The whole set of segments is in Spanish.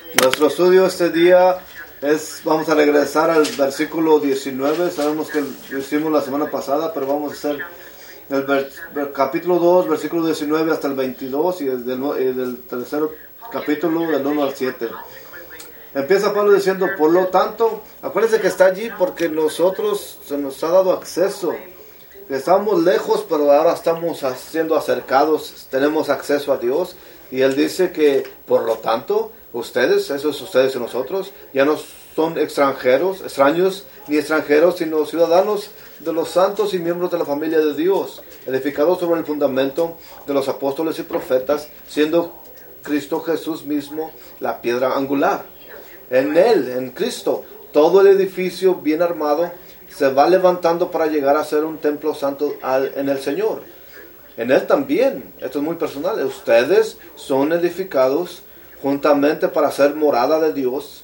Nuestro estudio este día vamos a regresar al versículo 19. Sabemos que lo hicimos la semana pasada, pero vamos a hacer el capítulo 2, versículo 19 hasta el 22 y del tercer capítulo del 1 al 7. Empieza Pablo diciendo, por lo tanto, acuérdense que está allí porque nosotros se nos ha dado acceso. Estábamos lejos, pero ahora estamos siendo acercados, tenemos acceso a Dios. Y él dice que, por lo tanto, ustedes, eso es ustedes y nosotros, ya no son extraños ni extranjeros, sino ciudadanos de los santos y miembros de la familia de Dios, edificados sobre el fundamento de los apóstoles y profetas, siendo Cristo Jesús mismo la piedra angular. En Él, en Cristo, todo el edificio bien armado se va levantando para llegar a ser un templo santo en el Señor. En Él también, esto es muy personal, ustedes son edificados juntamente para ser morada de Dios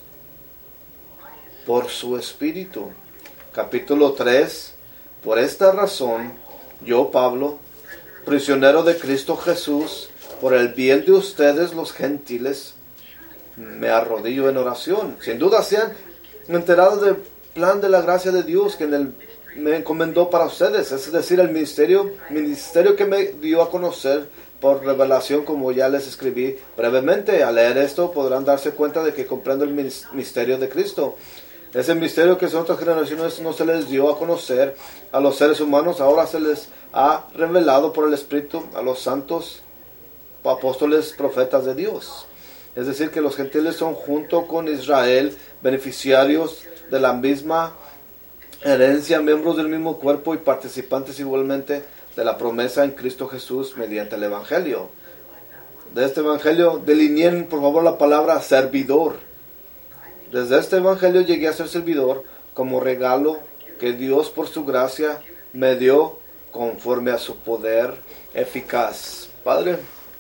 por su Espíritu. Capítulo 3. Por esta razón, yo, Pablo, prisionero de Cristo Jesús, por el bien de ustedes los gentiles, me arrodillo en oración. Sin duda se han enterado del plan de la gracia de Dios que me encomendó para ustedes, es decir, el ministerio que me dio a conocer por revelación, como ya les escribí brevemente. Al leer esto podrán darse cuenta de que comprendo el misterio de Cristo. Ese misterio que en otras generaciones no se les dio a conocer a los seres humanos, ahora se les ha revelado por el Espíritu a los santos apóstoles, profetas de Dios. Es decir, que los gentiles son junto con Israel beneficiarios de la misma herencia, miembros del mismo cuerpo y participantes igualmente de la promesa en Cristo Jesús mediante el Evangelio. De este Evangelio delineen por favor la palabra servidor. Desde este Evangelio llegué a ser servidor como regalo que Dios por su gracia me dio conforme a su poder eficaz. Padre,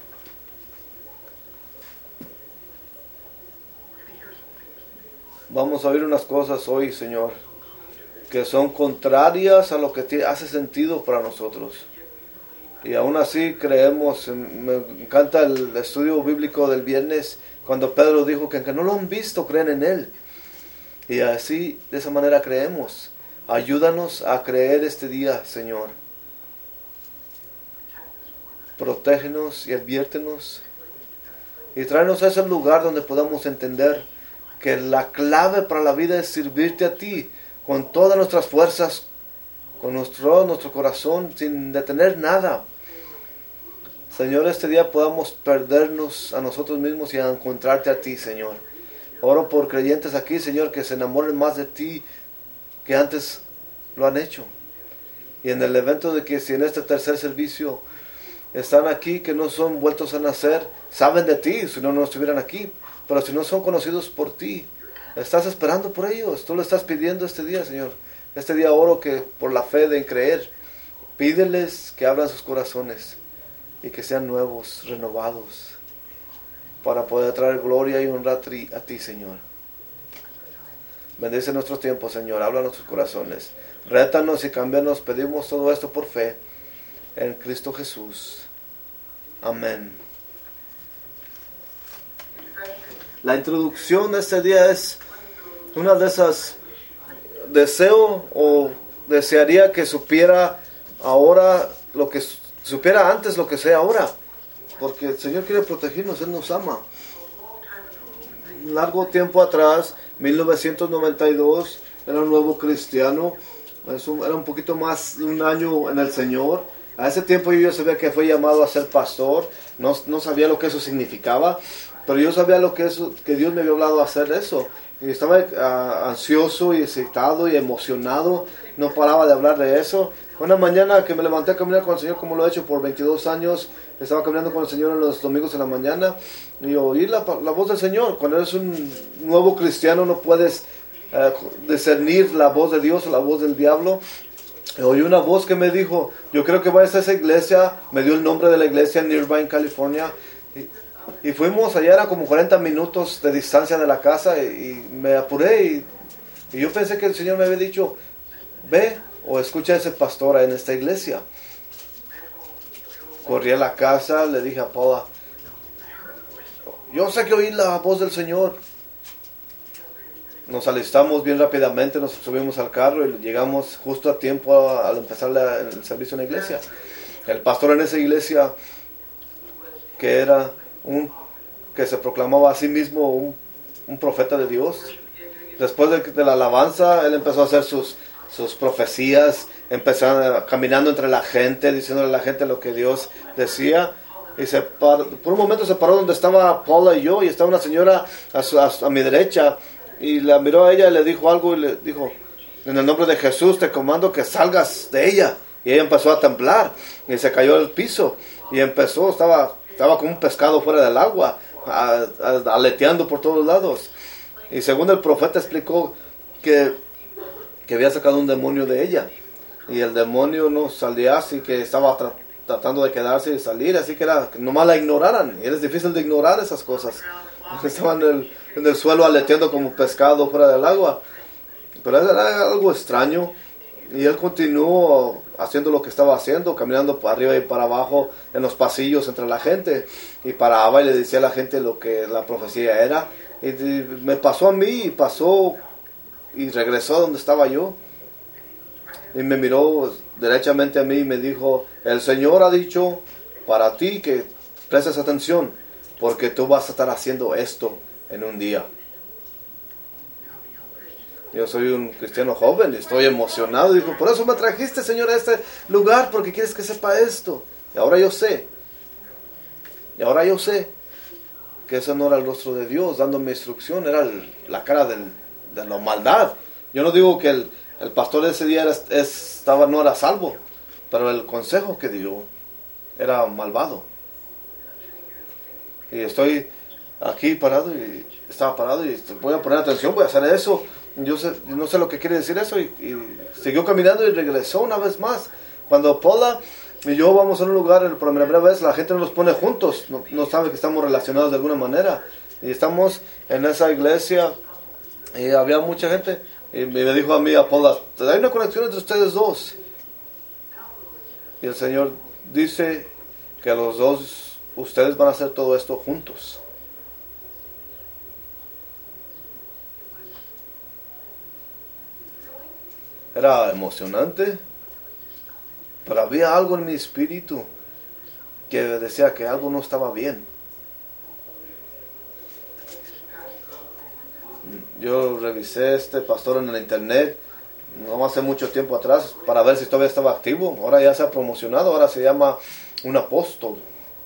vamos a oír unas cosas hoy, Señor, que son contrarias a lo que hace sentido para nosotros. Y aún así creemos. Me encanta el estudio bíblico del viernes, cuando Pedro dijo que aunque no lo han visto, creen en Él. Y así, de esa manera creemos. Ayúdanos a creer este día, Señor. Protégenos y adviértenos. Y tráenos a ese lugar donde podamos entender que la clave para la vida es servirte a ti con todas nuestras fuerzas, con nuestro corazón, sin detener nada. Señor, este día podamos perdernos a nosotros mismos y a encontrarte a ti, Señor. Oro por creyentes aquí, Señor, que se enamoren más de ti que antes lo han hecho. Y en el evento de que si en este tercer servicio están aquí, que no son vueltos a nacer, saben de ti, si no, no estuvieran aquí. Pero si no son conocidos por ti, estás esperando por ellos. Tú lo estás pidiendo este día, Señor. Este día oro que por la fe de creer, pídeles que abran sus corazones y que sean nuevos, renovados, para poder traer gloria y honra a ti, Señor. Bendice nuestro tiempo, Señor. Habla a nuestros corazones. Rétanos y cámbianos. Pedimos todo esto por fe en Cristo Jesús. Amén. La introducción de este día es una de esas deseo o desearía que supiera ahora lo que supiera antes lo que sé ahora, porque el Señor quiere protegernos, Él nos ama. Un largo tiempo atrás, 1992, era un nuevo cristiano, era un poquito más de un año en el Señor. A ese tiempo yo ya sabía que fue llamado a ser pastor, no sabía lo que eso significaba, pero yo sabía que Dios me había hablado a hacer eso. Y estaba ansioso y excitado y emocionado, no paraba de hablar de eso. Una mañana que me levanté a caminar con el Señor, como lo he hecho por 22 años, estaba caminando con el Señor en los domingos en la mañana y oí la voz del Señor. Cuando eres un nuevo cristiano no puedes discernir la voz de Dios o la voz del diablo. Oí una voz que me dijo, yo creo que vayas a esa iglesia. Me dio el nombre de la iglesia en Irvine, California. Y fuimos allá, era como 40 minutos de distancia de la casa, y me apuré y yo pensé que el Señor me había dicho, ve o escucha a ese pastor en esta iglesia. Corrí a la casa, le dije a Paula, yo sé que oí la voz del Señor, nos alistamos bien rápidamente, nos subimos al carro y llegamos justo a tiempo al empezar el servicio en la iglesia. El pastor en esa iglesia, que se proclamaba a sí mismo un profeta de Dios, después de la alabanza, él empezó a hacer sus profecías, empezando caminando entre la gente, diciéndole a la gente lo que Dios decía. Y por un momento se paró donde estaba Paula y yo, y estaba una señora a mi derecha, y la miró a ella y le dijo algo, y le dijo: en el nombre de Jesús te comando que salgas de ella. Y ella empezó a temblar, y se cayó al piso, y estaba como un pescado fuera del agua, aleteando por todos lados. Y según el profeta explicó que había sacado un demonio de ella, y el demonio no salía, así que estaba tratando de quedarse y salir, así que nomás la ignoraran. Y es difícil de ignorar esas cosas. Estaban en el suelo aleteando como pescado fuera del agua, pero era algo extraño. Y él continuó haciendo lo que estaba haciendo, caminando para arriba y para abajo en los pasillos entre la gente, y paraba y le decía a la gente lo que la profecía era. Y me pasó a mí, y regresó a donde estaba yo, y me miró derechamente a mí y me dijo: el Señor ha dicho para ti que prestes atención, porque tú vas a estar haciendo esto en un día. Yo soy un cristiano joven y estoy emocionado. Dijo: por eso me trajiste, Señor, a este lugar, porque quieres que sepa esto. Y ahora yo sé que ese no era el rostro de Dios dándome instrucción, era la cara de la maldad. Yo no digo que el pastor de ese día no era salvo, pero el consejo que dio era malvado. Y estoy aquí parado, y estaba parado, y voy a poner atención, voy a hacer eso. Yo no sé lo que quiere decir eso, y siguió caminando y regresó una vez más. Cuando Paula y yo vamos a un lugar por primera vez, la gente nos pone juntos, no sabe que estamos relacionados de alguna manera. Y estamos en esa iglesia, y había mucha gente, y me dijo a mí, a Paula: hay una conexión entre ustedes dos. Y el Señor dice que los dos, ustedes van a hacer todo esto juntos. Era emocionante, pero había algo en mi espíritu que decía que algo no estaba bien. Yo revisé este pastor en el internet no hace mucho tiempo atrás para ver si todavía estaba activo. Ahora ya se ha promocionado, ahora se llama un apóstol.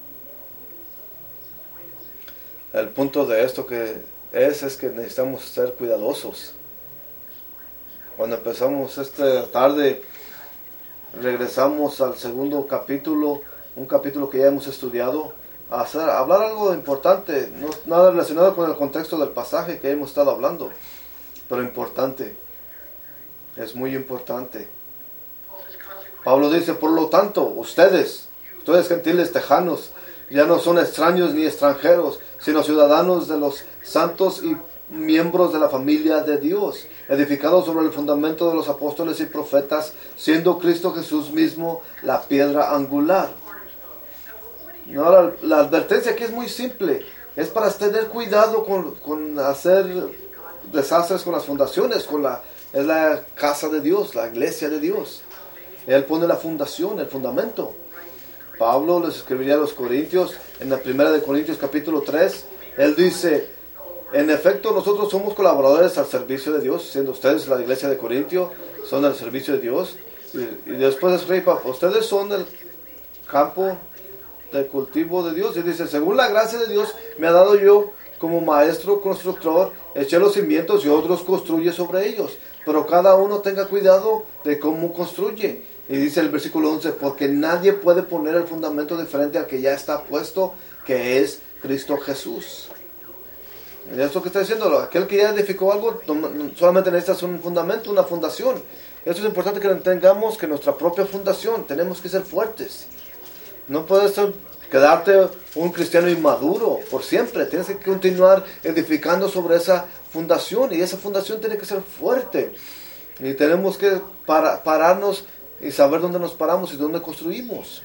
El punto de esto es que necesitamos ser cuidadosos. Cuando empezamos esta tarde, regresamos al segundo capítulo, un capítulo que ya hemos estudiado, a hablar algo importante, no nada relacionado con el contexto del pasaje que hemos estado hablando, pero importante, es muy importante. Pablo dice: por lo tanto, ustedes gentiles tejanos, ya no son extraños ni extranjeros, sino ciudadanos de los santos y miembros de la familia de Dios, edificados sobre el fundamento de los apóstoles y profetas, siendo Cristo Jesús mismo la piedra angular. No, la advertencia aquí es muy simple, es para tener cuidado con hacer desastres con las fundaciones, es la casa de Dios, la iglesia de Dios. Él pone la fundación, el fundamento. Pablo les escribiría a los Corintios, en la primera de Corintios capítulo 3, él dice: en efecto, nosotros somos colaboradores al servicio de Dios, siendo ustedes la iglesia de Corintio, son el servicio de Dios. Y después escribe: ustedes son el campo de cultivo de Dios. Y dice: según la gracia de Dios me ha dado yo como maestro constructor, eché los cimientos y otros construye sobre ellos. Pero cada uno tenga cuidado de cómo construye. Y dice el versículo 11: porque nadie puede poner el fundamento diferente al que ya está puesto, que es Cristo Jesús. Esto que está diciendo, aquel que ya edificó algo, solamente necesitas un fundamento, una fundación. Esto es importante que entendamos, que nuestra propia fundación, tenemos que ser fuertes. No puedes quedarte un cristiano inmaduro por siempre. Tienes que continuar edificando sobre esa fundación, y esa fundación tiene que ser fuerte. Y tenemos que pararnos y saber dónde nos paramos y dónde construimos.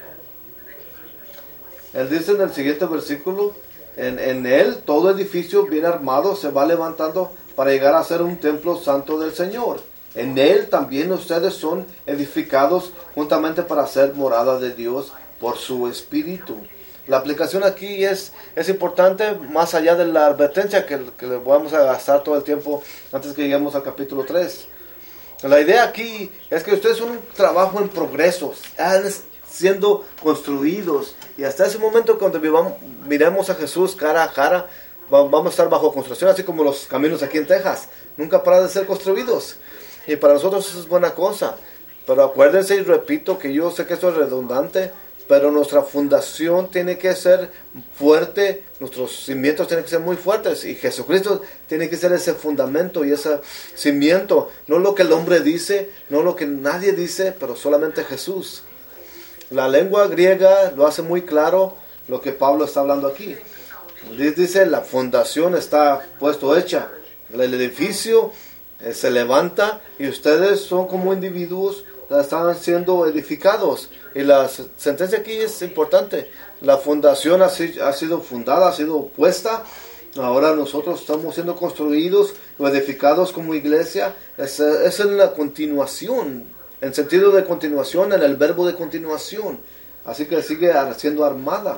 Él dice en el siguiente versículo: en él todo edificio bien armado se va levantando para llegar a ser un templo santo del Señor. En Él también ustedes son edificados juntamente para ser morada de Dios por su Espíritu. La aplicación aquí es importante, más allá de la advertencia que le vamos a gastar todo el tiempo antes que lleguemos al capítulo 3. La idea aquí es que ustedes son un trabajo en progreso, están siendo construidos, y hasta ese momento cuando miremos a Jesús cara a cara, vamos a estar bajo construcción, así como los caminos aquí en Texas, nunca paran de ser construidos, y para nosotros eso es buena cosa. Pero acuérdense, y repito, que yo sé que esto es redundante, pero nuestra fundación tiene que ser fuerte, nuestros cimientos tienen que ser muy fuertes, y Jesucristo tiene que ser ese fundamento y ese cimiento, no lo que el hombre dice, no lo que nadie dice, pero solamente Jesús. La lengua griega lo hace muy claro lo que Pablo está hablando aquí. Dice, la fundación está hecha, el edificio se levanta y ustedes son como individuos, están siendo edificados. Y la sentencia aquí es importante. La fundación ha sido fundada, ha sido puesta. Ahora nosotros estamos siendo construidos o edificados como iglesia. Es en la continuación, en sentido de continuación, en el verbo de continuación. Así que sigue siendo armada,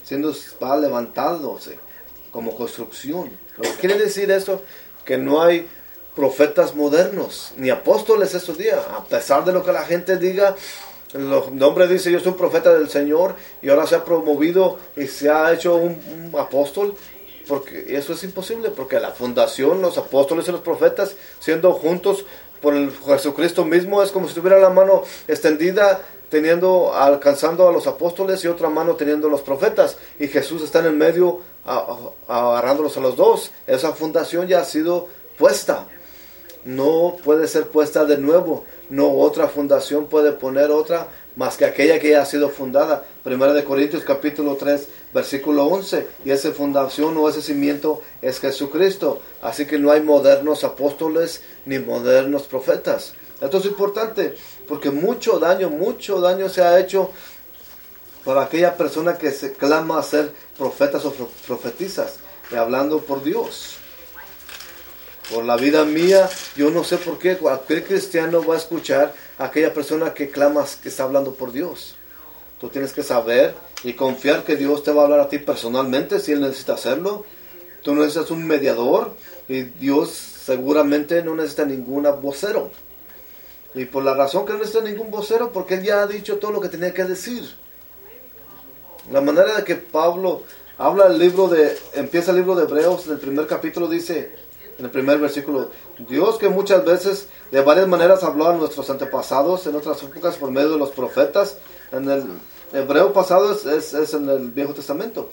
va levantándose como construcción. Lo que quiere decir esto, que no hay profetas modernos, ni apóstoles estos días, a pesar de lo que la gente diga. El hombre dice, yo soy un profeta del Señor, y ahora se ha promovido y se ha hecho un apóstol, porque eso es imposible, porque la fundación, los apóstoles y los profetas, siendo juntos por el Jesucristo mismo, es como si tuviera la mano extendida, alcanzando a los apóstoles, y otra mano teniendo a los profetas, y Jesús está en el medio, agarrándolos a los dos. Esa fundación ya ha sido puesta. No puede ser puesta de nuevo. No otra fundación puede poner otra más que aquella que ya ha sido fundada. 1 Corintios capítulo 3 versículo 11. Y esa fundación o ese cimiento es Jesucristo. Así que no hay modernos apóstoles ni modernos profetas. Esto es importante porque mucho daño se ha hecho para aquella persona que se clama a ser profetas o profetizas, y hablando por Dios. Por la vida mía, yo no sé por qué cualquier cristiano va a escuchar a aquella persona que clama que está hablando por Dios. Tú tienes que saber y confiar que Dios te va a hablar a ti personalmente si Él necesita hacerlo. Tú no necesitas un mediador, y Dios seguramente no necesita ningún vocero. Y por la razón que no necesita ningún vocero, porque Él ya ha dicho todo lo que tenía que decir. La manera de que Pablo empieza el libro de Hebreos, en el primer capítulo dice, en el primer versículo, Dios que muchas veces de varias maneras habló a nuestros antepasados en otras épocas por medio de los profetas. En el hebreo pasado es en el Viejo Testamento.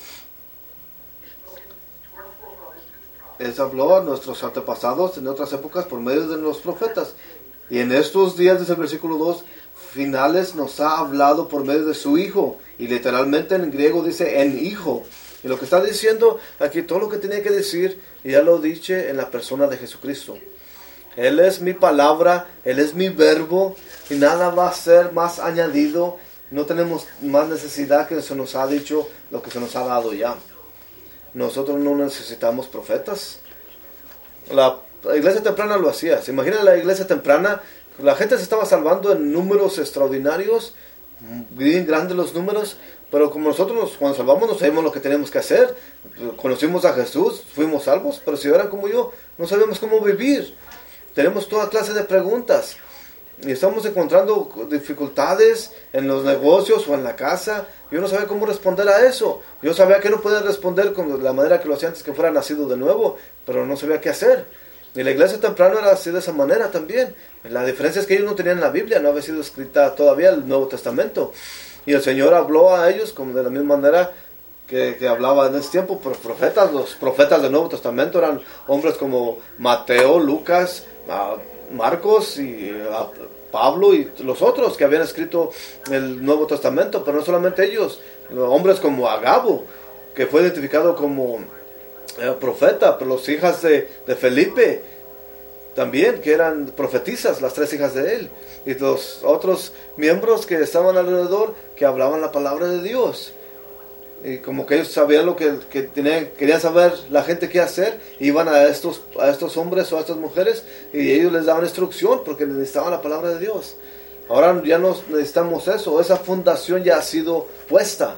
Él habló a nuestros antepasados en otras épocas por medio de los profetas. Y en estos días, desde el versículo 2, finales, nos ha hablado por medio de su Hijo. Y literalmente en griego dice en Hijo. Y lo que está diciendo aquí, todo lo que tenía que decir, ya lo dije en la persona de Jesucristo. Él es mi palabra, Él es mi verbo, y nada va a ser más añadido. No tenemos más necesidad que se nos ha dicho lo que se nos ha dado ya. Nosotros no necesitamos profetas. La iglesia temprana lo hacía. ¿Se imaginan la iglesia temprana? La gente se estaba salvando en números extraordinarios, bien grandes los números, pero como nosotros cuando salvamos no sabemos lo que tenemos que hacer. Conocimos a Jesús, fuimos salvos, pero si eran como yo, no sabemos cómo vivir. Tenemos toda clase de preguntas y estamos encontrando dificultades en los negocios o en la casa. Yo no sabía cómo responder a eso. Yo sabía que no podía responder con la manera que lo hacía antes que fuera nacido de nuevo, pero no sabía qué hacer. Y la iglesia temprana era así, de esa manera también. La diferencia es que ellos no tenían la Biblia, no había sido escrita todavía el Nuevo Testamento. Y el Señor habló a ellos como de la misma manera que hablaba en ese tiempo. Pero los profetas del Nuevo Testamento eran hombres como Mateo, Lucas, Marcos y Pablo y los otros que habían escrito el Nuevo Testamento. Pero no solamente ellos, hombres como Agabo, que fue identificado como profeta, pero las hijas de Felipe también, que eran profetizas, las 3 hijas de él, y los otros miembros que estaban alrededor, que hablaban la palabra de Dios. Y como que ellos sabían lo que querían saber la gente qué hacer, iban a estos hombres o a estas mujeres y ellos les daban instrucción porque necesitaban la palabra de Dios. Ahora ya no necesitamos eso, esa fundación ya ha sido puesta.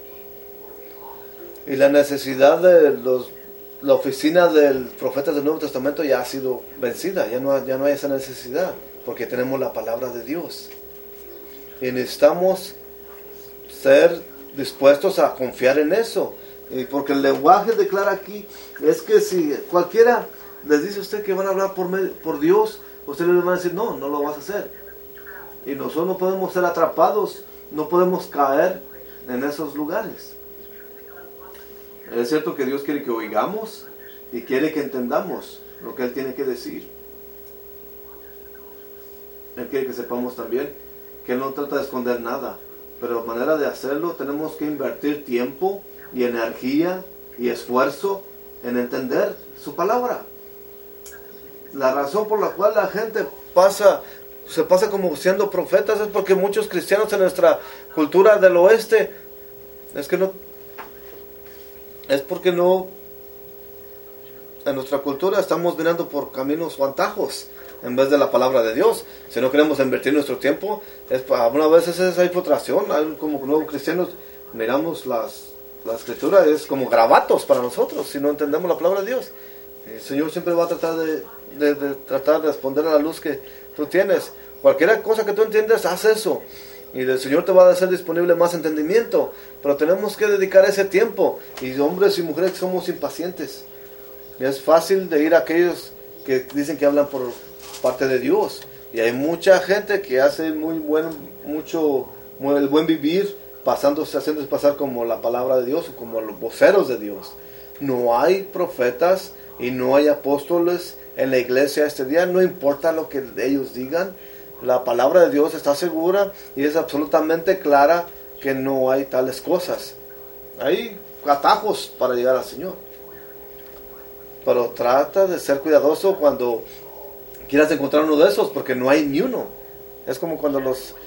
Y la necesidad de la oficina del profeta del Nuevo Testamento ya ha sido vencida, ya no hay esa necesidad porque tenemos la palabra de Dios. Y necesitamos ser dispuestos a confiar en eso, y porque el lenguaje declara aquí es que si cualquiera les dice a usted que van a hablar por Dios, ustedes les van a decir no lo vas a hacer, y nosotros no podemos ser atrapados, no podemos caer en esos lugares. Es cierto que Dios quiere que oigamos y quiere que entendamos lo que Él tiene que decir. Él quiere que sepamos también que Él no trata de esconder nada. Pero la manera de hacerlo, tenemos que invertir tiempo y energía y esfuerzo en entender su palabra. La razón por la cual la gente se pasa como siendo profetas es porque muchos cristianos en nuestra cultura del oeste en nuestra cultura estamos mirando por caminos o atajos en vez de la palabra de Dios. Si no queremos invertir nuestro tiempo, algunas veces hay frustración. Como nuevos cristianos miramos la escritura, es como gravatos para nosotros si no entendemos la palabra de Dios. El Señor siempre va a tratar de responder a la luz que tú tienes. Cualquier cosa que tú entiendas, haz eso, y el Señor te va a hacer disponible más entendimiento. Pero tenemos que dedicar ese tiempo, y hombres y mujeres somos impacientes, y es fácil de ir a aquellos que dicen que hablan por parte de Dios, y hay mucha gente que hace el buen vivir, haciéndose pasar como la palabra de Dios o como los voceros de Dios. No hay profetas y no hay apóstoles en la iglesia este día, no importa lo que ellos digan, la palabra de Dios está segura y es absolutamente clara que no hay tales cosas. Hay atajos para llegar al Señor, pero trata de ser cuidadoso cuando quieras encontrar uno de esos, porque no hay ni uno. Es como cuando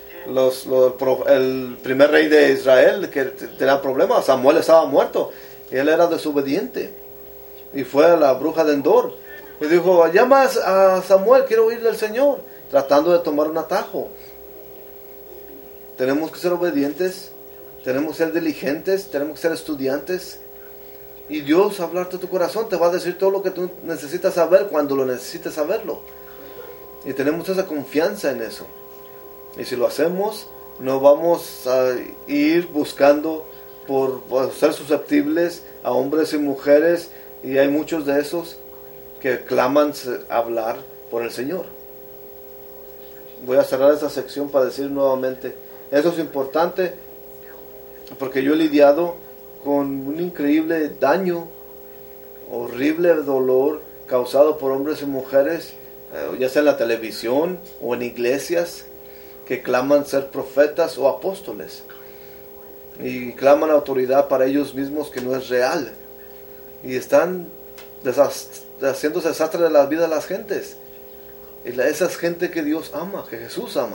el primer rey de Israel que tenía problemas, Samuel estaba muerto y él era desobediente y fue a la bruja de Endor y dijo, llama a Samuel, quiero oírle al Señor, tratando de tomar un atajo. Tenemos que ser obedientes, tenemos que ser diligentes, tenemos que ser estudiantes, y Dios, hablarte a tu corazón, te va a decir todo lo que tú necesitas saber cuando lo necesites saberlo. Y tenemos esa confianza en eso. Y si lo hacemos, no vamos a ir buscando por ser susceptibles a hombres y mujeres, y hay muchos de esos que claman hablar por el Señor. Voy a cerrar esta sección para decir nuevamente, eso es importante, porque yo he lidiado con un increíble daño, horrible dolor causado por hombres y mujeres, ya sea en la televisión o en iglesias, que claman ser profetas o apóstoles y claman autoridad para ellos mismos que no es real, y están haciendo desastre de la vida de las gentes. Y esa es gente que Dios ama, que Jesús ama.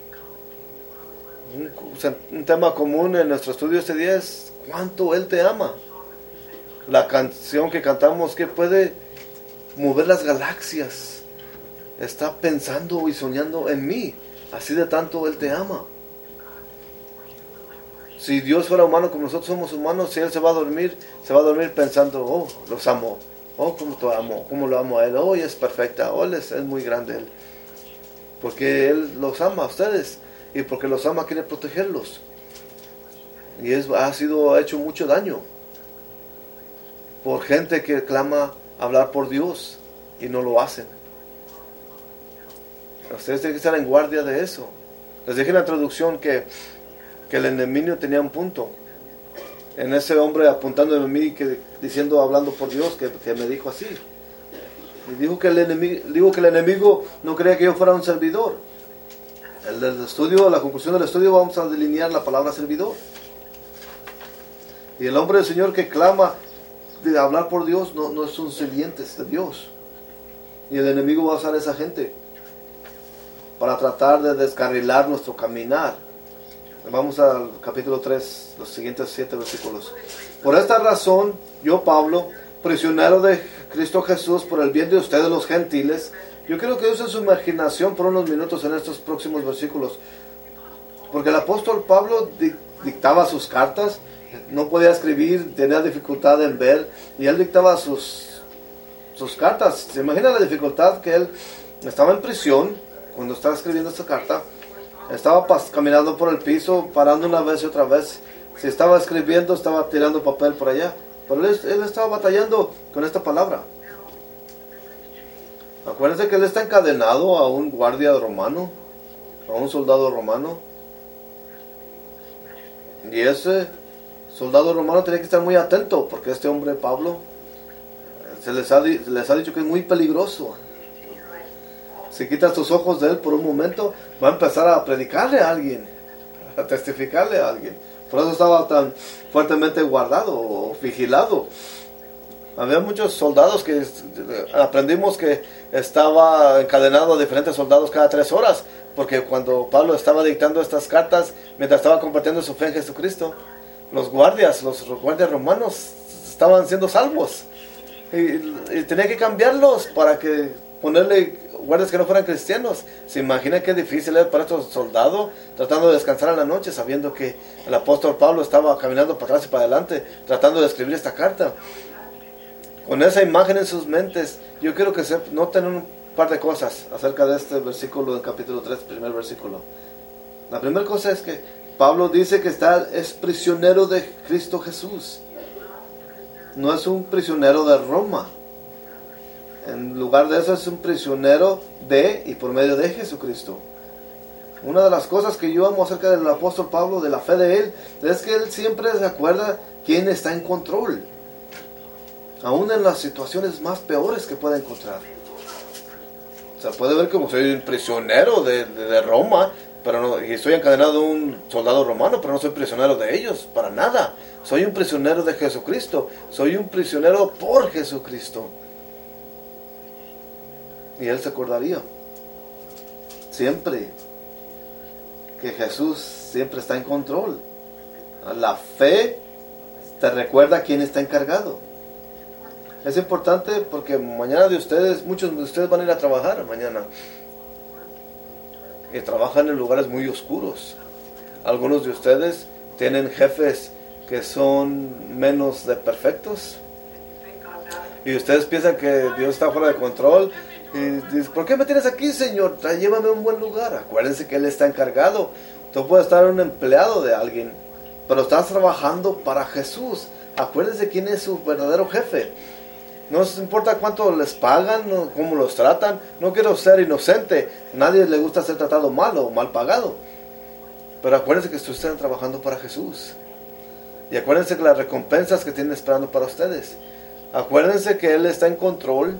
Un tema común en nuestro estudio este día es cuánto Él te ama. La canción que cantamos, que puede mover las galaxias, está pensando y soñando en mí, así de tanto Él te ama. Si Dios fuera humano como nosotros somos humanos, si Él se va a dormir pensando, oh, los amo, oh, cómo lo amo a Él, oh, es perfecta, oh, es muy grande Él. Porque Él los ama a ustedes, y porque los ama quiere protegerlos. Y ha hecho mucho daño por gente que clama hablar por Dios y no lo hacen. Ustedes tienen que estar en guardia de eso. Les dije en la introducción que el enemigo tenía un punto en ese hombre apuntando a mí, hablando por Dios, que me dijo así. Y dijo que el enemigo no creía que yo fuera un servidor. La conclusión del estudio, vamos a delinear la palabra servidor. Y el hombre del Señor que clama de hablar por Dios no es un sirviente de Dios. Y el enemigo va a usar a esa gente para tratar de descarrilar nuestro caminar. Vamos al capítulo 3, los siguientes 7 versículos. Por esta razón, yo Pablo, prisionero de Cristo Jesús, por el bien de ustedes los gentiles. Yo quiero que usen su imaginación por unos minutos en estos próximos versículos. Porque el apóstol Pablo dictaba sus cartas, no podía escribir, tenía dificultad en ver, y él dictaba sus cartas. ¿Se imagina la dificultad que él estaba en prisión cuando estaba escribiendo esta carta? Estaba caminando por el piso, parando una vez y otra vez. Si estaba escribiendo, estaba tirando papel por allá. Pero él estaba batallando con esta palabra. Acuérdense que él está encadenado a un guardia romano, a un soldado romano. Y ese soldado romano tenía que estar muy atento, porque este hombre Pablo les ha dicho que es muy peligroso. Si quitas tus ojos de él por un momento, va a empezar a predicarle a alguien, a testificarle a alguien. Por eso estaba tan fuertemente guardado o vigilado. Había muchos soldados que aprendimos que estaba encadenado a diferentes soldados cada 3 horas, porque cuando Pablo estaba dictando estas cartas, mientras estaba compartiendo su fe en Jesucristo, los guardias romanos estaban siendo salvos. Y tenía que cambiarlos para que ponerle guardias que no fueran cristianos. Se imagina qué difícil es para estos soldados tratando de descansar en la noche, sabiendo que el apóstol Pablo estaba caminando para atrás y para adelante, tratando de escribir esta carta. Con esa imagen en sus mentes, yo quiero que se noten un par de cosas acerca de este versículo del capítulo 3, primer versículo. La primera cosa es que Pablo dice que es prisionero de Cristo Jesús. No es un prisionero de Roma. En lugar de eso es un prisionero de y por medio de Jesucristo. Una de las cosas que yo amo acerca del apóstol Pablo, de la fe de él, es que él siempre se acuerda quién está en control. Aún en las situaciones más peores que pueda encontrar. O sea, puede ver como soy un prisionero de Roma, pero no, y estoy encadenado a un soldado romano, pero no soy prisionero de ellos, para nada. Soy un prisionero de Jesucristo. Soy un prisionero por Jesucristo. Y él se acordaría siempre que Jesús siempre está en control. La fe te recuerda quién está encargado. Es importante porque mañana muchos de ustedes van a ir a trabajar mañana. Y trabajan en lugares muy oscuros. Algunos de ustedes tienen jefes que son menos de perfectos. Y ustedes piensan que Dios está fuera de control. Y dicen, ¿por qué me tienes aquí, Señor? Llévame a un buen lugar. Acuérdense que Él está encargado. Tú puedes estar un empleado de alguien, pero estás trabajando para Jesús. Acuérdense quién es su verdadero jefe. No les importa cuánto les pagan, no, cómo los tratan. No quiero ser inocente. A nadie le gusta ser tratado mal o mal pagado. Pero acuérdense que ustedes están trabajando para Jesús. Y acuérdense que las recompensas que tienen esperando para ustedes. Acuérdense que Él está en control.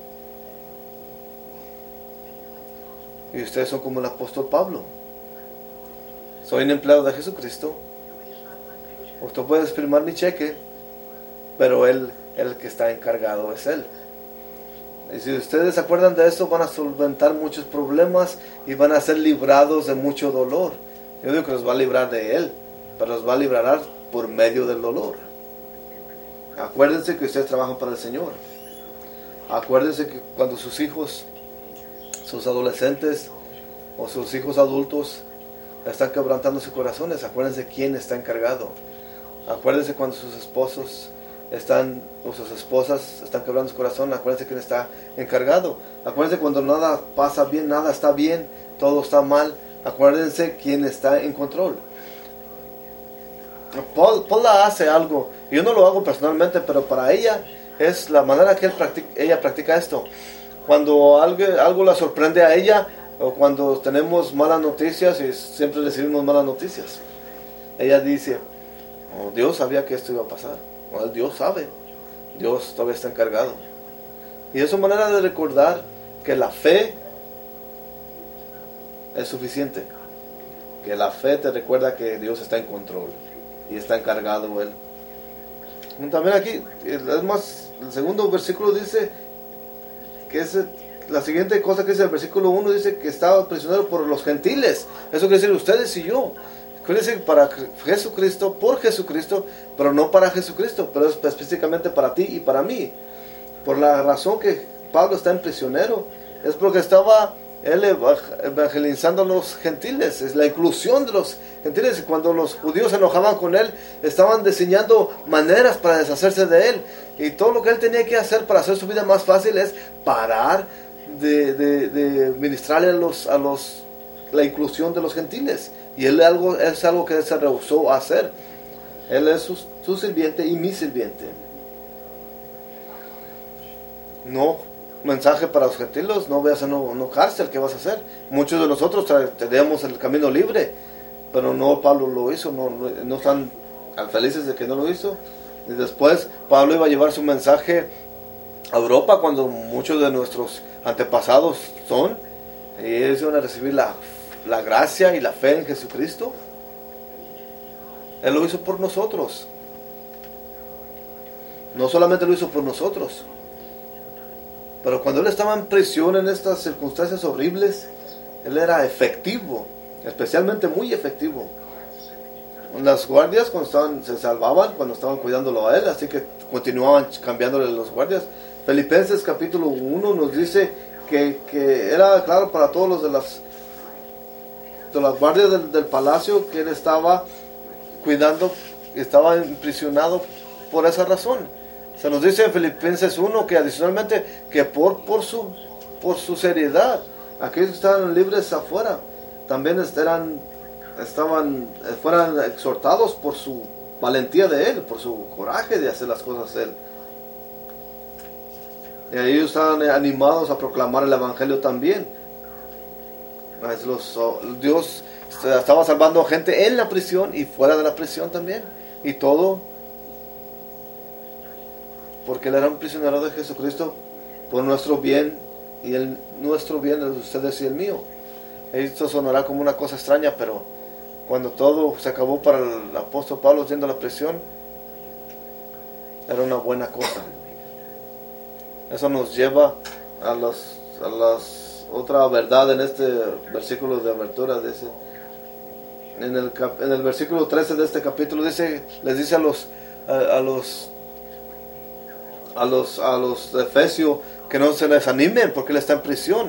Y ustedes son como el apóstol Pablo. Soy un empleado de Jesucristo. Usted puede firmar mi cheque, pero el que está encargado es Él. Y si ustedes se acuerdan de esto, van a solventar muchos problemas y van a ser librados de mucho dolor. Yo digo que los va a librar de Él, pero los va a librar por medio del dolor. Acuérdense que ustedes trabajan para el Señor. Acuérdense que cuando sus hijos, sus adolescentes o sus hijos adultos están quebrantando sus corazones, acuérdense quién está encargado. Acuérdense cuando sus esposos o sus esposas están quebrando su corazón, acuérdense quién está encargado. Acuérdense cuando nada pasa bien, nada está bien, todo está mal, acuérdense quién está en control. Paul hace algo, yo no lo hago personalmente, pero para ella es la manera que ella practica esto. Cuando algo la sorprende a ella, o cuando tenemos malas noticias, y siempre recibimos malas noticias, ella dice, oh, Dios sabía que esto iba a pasar. Well, Dios sabe, Dios todavía está encargado. Y es una manera de recordar que la fe es suficiente, que la fe te recuerda que Dios está en control y está encargado Él. También aquí, es más, el segundo versículo dice que la siguiente cosa que dice el versículo 1, dice que estaba prisionero por los gentiles. Eso quiere decir ustedes y yo. quiere decir para Jesucristo, por Jesucristo, pero no para Jesucristo, pero es específicamente para ti y para mí. Por la razón que Pablo está en prisionero, es porque estaba él evangelizando a los gentiles, es la inclusión de los gentiles. Cuando los judíos se enojaban con él, estaban diseñando maneras para deshacerse de él, y todo lo que él tenía que hacer para hacer su vida más fácil es parar de ministrarle a los la inclusión de los gentiles, y él es algo que él se rehusó a hacer. Él es su sirviente y mi sirviente. No mensaje para los gentiles, no veas no cárcel, ¿qué vas a hacer? Muchos de nosotros tenemos el camino libre, pero no, Pablo lo hizo, no están felices de que no lo hizo. Y después Pablo iba a llevar su mensaje a Europa, cuando muchos de nuestros antepasados y ellos iban a recibir la gracia y la fe en Jesucristo. Él lo hizo por nosotros. No solamente lo hizo por nosotros, pero cuando él estaba en prisión en estas circunstancias horribles, él era efectivo, especialmente muy efectivo. Las guardias se salvaban cuando estaban cuidándolo a él, así que continuaban cambiándole los guardias. Filipenses capítulo 1 nos dice que era claro para todos los de las guardias del palacio que él estaba cuidando, estaba imprisionado por esa razón. Se nos dice en Filipenses 1 que adicionalmente que por su seriedad, aquellos que estaban libres afuera también fueran exhortados por su valentía de él, por su coraje de hacer las cosas él. Y ellos estaban animados a proclamar el evangelio también. Dios estaba salvando a gente en la prisión y fuera de la prisión también, y todo porque él era un prisionero de Jesucristo por nuestro bien, y nuestro bien es de ustedes y el mío. Esto sonará como una cosa extraña, pero cuando todo se acabó para el apóstol Pablo yendo a la prisión, era una buena cosa. Eso nos lleva a las otra verdad en este versículo de abertura. En el versículo 13 de este capítulo les dice a los efesios que no se desanimen porque él está en prisión.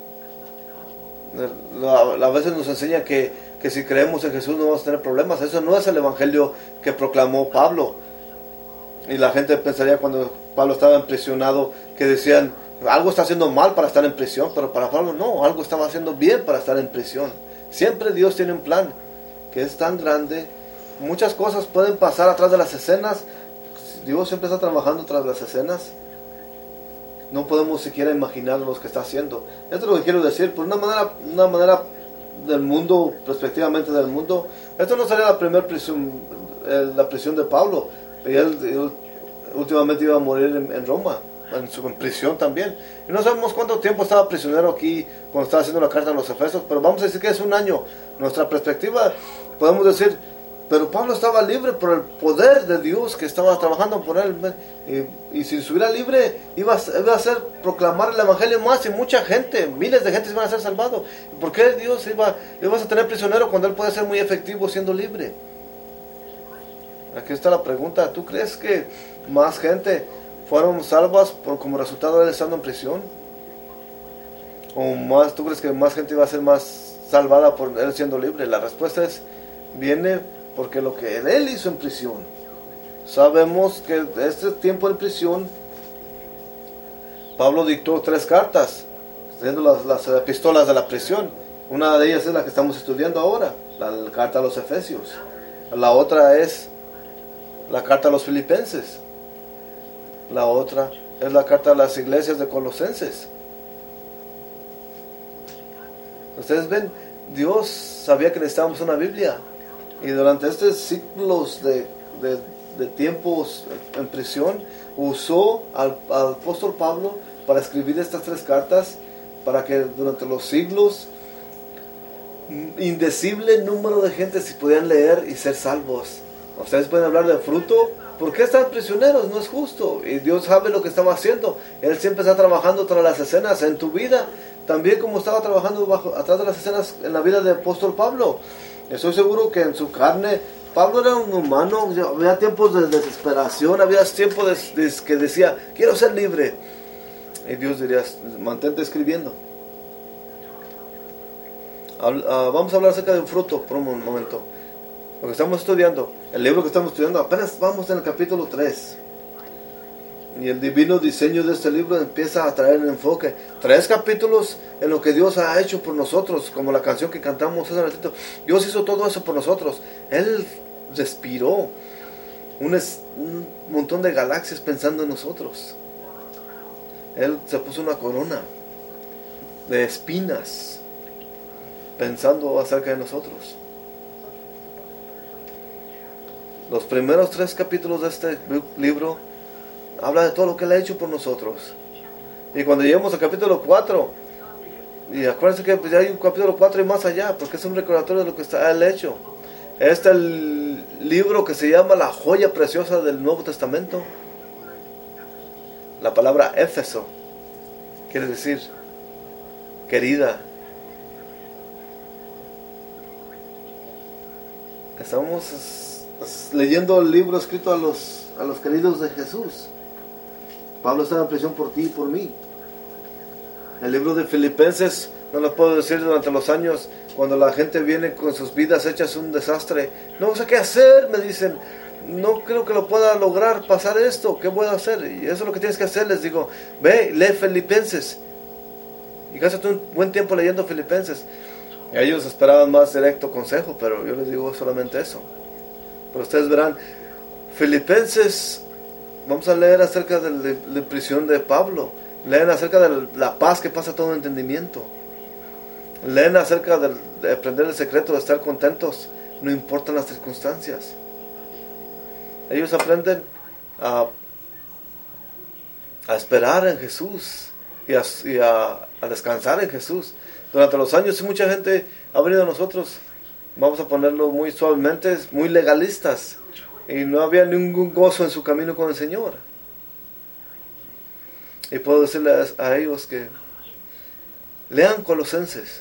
A veces nos enseña que si creemos en Jesús no vamos a tener problemas. Eso no es el evangelio que proclamó Pablo. Y la gente pensaría cuando Pablo estaba impresionado que decían algo está haciendo mal para estar en prisión, pero para Pablo no, algo estaba haciendo bien para estar en prisión. Siempre Dios tiene un plan que es tan grande. Muchas cosas pueden pasar atrás de las escenas. Dios siempre está trabajando tras las escenas. No podemos siquiera imaginar lo que está haciendo. Esto es lo que quiero decir. Por una manera del mundo, respectivamente del mundo, esto no sería la primera prisión, la prisión de Pablo. Él últimamente iba a morir en Roma, en prisión también. Y no sabemos cuánto tiempo estaba prisionero aquí cuando estaba haciendo la carta a los Efesios, pero vamos a decir que es un año. Nuestra perspectiva, podemos decir, pero Pablo estaba libre por el poder de Dios que estaba trabajando por él. Y si estuviera libre, iba a ser proclamar el evangelio más, y mucha gente, miles de gente iban a ser salvados. ¿Por qué Dios iba a tener prisionero cuando él puede ser muy efectivo siendo libre? Aquí está la pregunta. ¿Tú crees que más gente fueron salvas como resultado de él estando en prisión? ¿O tú crees que más gente iba a ser más salvada por él siendo libre? La respuesta viene porque lo que él hizo en prisión. Sabemos que este tiempo en prisión, Pablo dictó 3 cartas, siendo las epístolas de la prisión. Una de ellas es la que estamos estudiando ahora, la carta a los Efesios. La otra es la carta a los Filipenses. La otra es la carta a las iglesias de Colosenses. Ustedes ven, Dios sabía que necesitábamos una Biblia, y durante estos ciclos de tiempos en prisión usó al apóstol Pablo para escribir estas 3 cartas, para que durante los siglos indecible número de gente se podían leer y ser salvos. Ustedes pueden hablar del fruto ¿por qué están prisioneros? No es justo. Y Dios sabe lo que estaba haciendo. Él siempre está trabajando tras las escenas en tu vida, también como estaba trabajando atrás de las escenas en la vida del apóstol Pablo. Estoy seguro que en su carne, Pablo era un humano. Había tiempos de desesperación, había tiempos que decía, quiero ser libre. Y Dios diría, mantente escribiendo. Vamos a hablar acerca de un fruto por un momento. Lo que estamos estudiando, el libro que estamos estudiando, apenas vamos en el capítulo 3. Y el divino diseño de este libro empieza a traer el enfoque. 3 capítulos en lo que Dios ha hecho por nosotros, como la canción que cantamos hace un ratito. Dios hizo todo eso por nosotros. Él respiró un montón de galaxias pensando en nosotros. Él se puso una corona de espinas pensando acerca de nosotros. Los primeros 3 capítulos de este libro habla de todo lo que Él ha hecho por nosotros. Y cuando lleguemos al capítulo 4, y acuérdense que pues, ya hay un capítulo 4 y más allá, porque es un recordatorio de lo que Él ha hecho. Este es el libro que se llama la joya preciosa del Nuevo Testamento. La palabra Éfeso quiere decir querida. Estamos leyendo el libro escrito a los queridos de Jesús. Pablo estaba en prisión por ti y por mí. El libro de Filipenses, no lo puedo decir durante los años, cuando la gente viene con sus vidas hechas un desastre. No sé qué hacer, me dicen. No creo que lo pueda lograr pasar esto. ¿Qué puedo hacer? Y eso es lo que tienes que hacer. Les digo, ve, lee Filipenses. Y gástate un buen tiempo leyendo Filipenses. Y ellos esperaban más directo consejo, pero yo les digo solamente eso. Pero ustedes verán, Filipenses, vamos a leer acerca de la prisión de Pablo. Leen acerca de la paz que pasa todo entendimiento. Leen acerca de aprender el secreto de estar contentos, no importan las circunstancias. Ellos aprenden a esperar en Jesús y a descansar en Jesús. Durante los años mucha gente ha venido a nosotros, vamos a ponerlo muy suavemente, muy legalistas, y no había ningún gozo en su camino con el Señor. Y puedo decirles a ellos que lean Colosenses.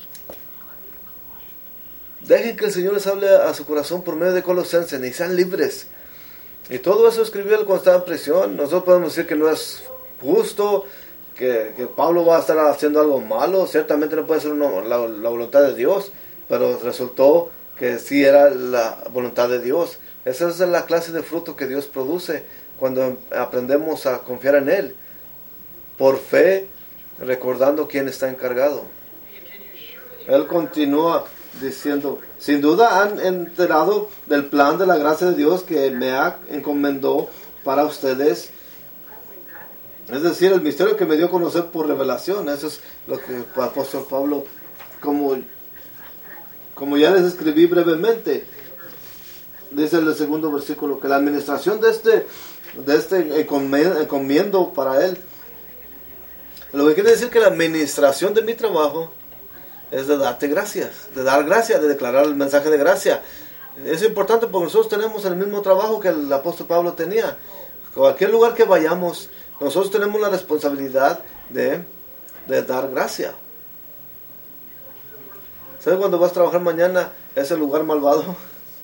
Dejen que el Señor les hable a su corazón por medio de Colosenses y sean libres. Y todo eso escribió él cuando estaba en prisión. Nosotros podemos decir que no es justo, que Pablo va a estar haciendo algo malo. Ciertamente no puede ser la voluntad de Dios, pero resultó que sí era la voluntad de Dios. Esa es la clase de fruto que Dios produce cuando aprendemos a confiar en Él, por fe, recordando quién está encargado. Él continúa diciendo, sin duda han enterado del plan de la gracia de Dios que me ha encomendado para ustedes. Es decir, el misterio que me dio a conocer por revelación. Eso es lo que el apóstol Pablo, como ya les escribí brevemente, dice el segundo versículo, que la administración de este encomiendo para él. Lo que quiere decir que la administración de mi trabajo es de darte gracias, de dar gracias, de declarar el mensaje de gracia. Es importante porque nosotros tenemos el mismo trabajo que el apóstol Pablo tenía. Cualquier lugar que vayamos, nosotros tenemos la responsabilidad de dar gracia. ¿Sabes cuando vas a trabajar mañana ese lugar malvado?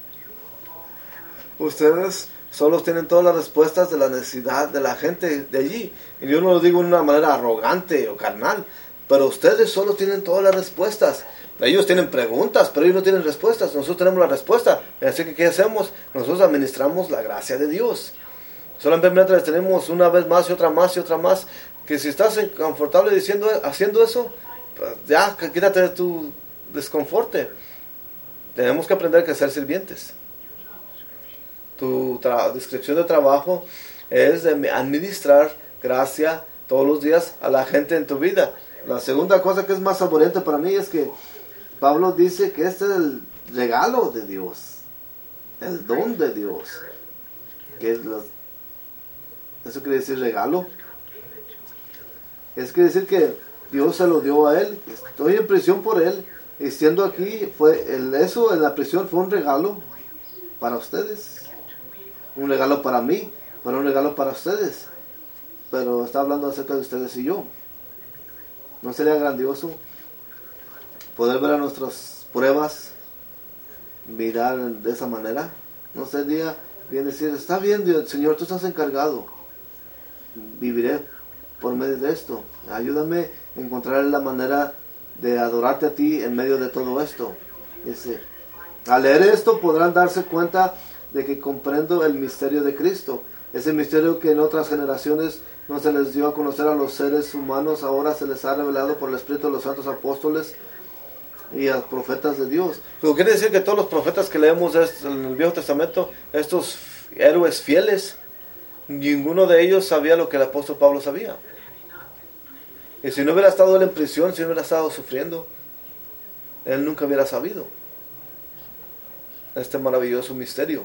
Ustedes solos tienen todas las respuestas de la necesidad de la gente de allí. Y yo no lo digo de una manera arrogante o carnal, pero ustedes solo tienen todas las respuestas. Ellos tienen preguntas, pero ellos no tienen respuestas. Nosotros tenemos la respuesta. Así que, ¿qué hacemos? Nosotros administramos la gracia de Dios. Solamente les tenemos una vez más y otra más y otra más. Que si estás confortable haciendo eso, pues ya, quítate de tu desconforte. Tenemos que aprender a ser sirvientes. Tu descripción de trabajo es de administrar gracia todos los días a la gente en tu vida. La segunda cosa que es más saboreante para mí es que Pablo dice que este es el regalo de Dios, el don de Dios. ¿Eso quiere decir regalo? Eso quiere decir que Dios se lo dio a él. Estoy en prisión por él, y siendo aquí, eso en la prisión fue un regalo para ustedes. un regalo para mí, pero un regalo para ustedes. Pero está hablando acerca de ustedes y yo. ¿No sería grandioso poder ver a nuestras pruebas, mirar de esa manera? ¿No sería bien decir, está bien, Dios, Señor, tú estás encargado, viviré por medio de esto, ayúdame a encontrar la manera de adorarte a ti en medio de todo esto? Dice, al leer esto podrán darse cuenta de que comprendo el misterio de Cristo, ese misterio que en otras generaciones no se les dio a conocer a los seres humanos, ahora se les ha revelado por el Espíritu de los santos apóstoles y a los profetas de Dios. Pero quiere decir que todos los profetas que leemos en el Viejo Testamento, estos héroes fieles, ninguno de ellos sabía lo que el apóstol Pablo sabía. Y si no hubiera estado él en prisión, si no hubiera estado sufriendo, él nunca hubiera sabido este maravilloso misterio.